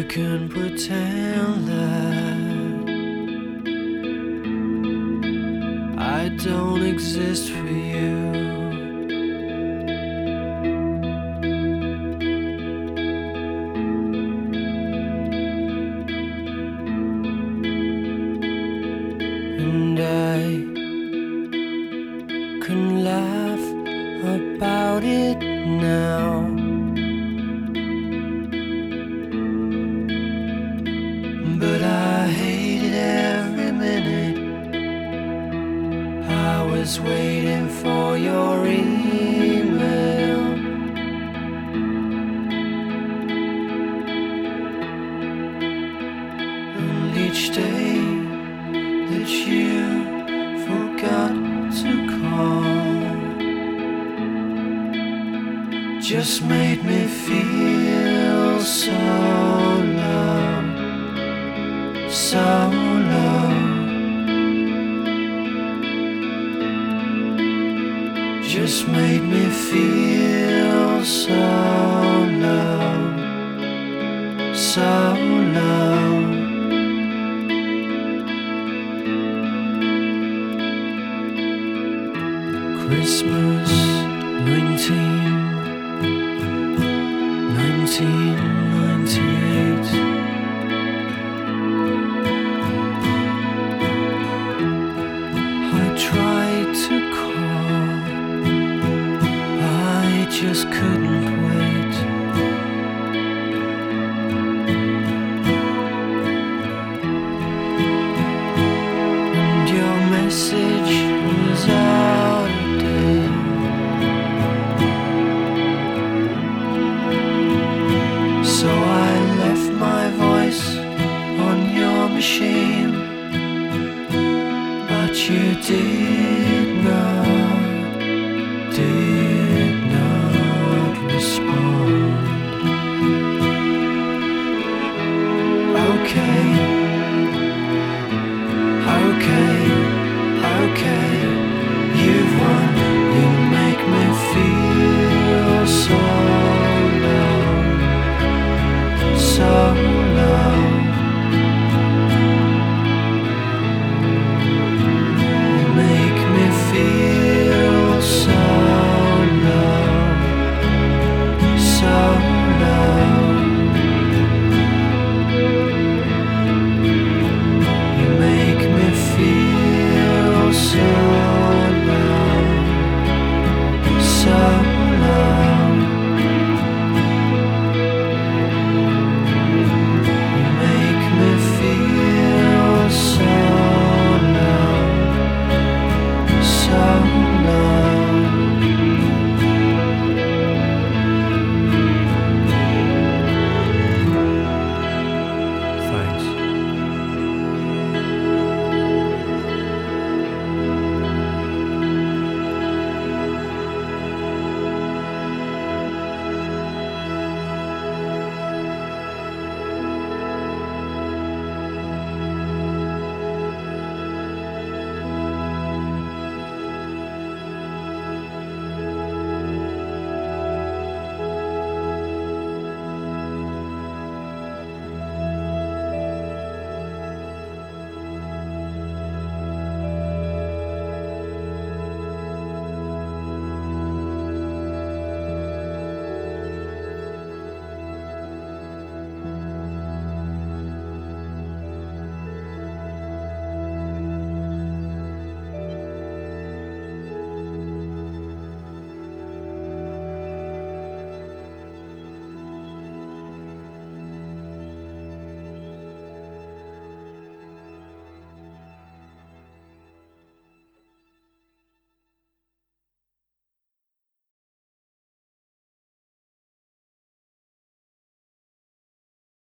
can pretend that I don't exist for you. And I can laugh about it now. But I hated every minute. I was waiting for your email. And each day that you forgot to call just made me feel so low. So low, just made me feel so low, so low. Christmas 1998. Tried to call, I just couldn't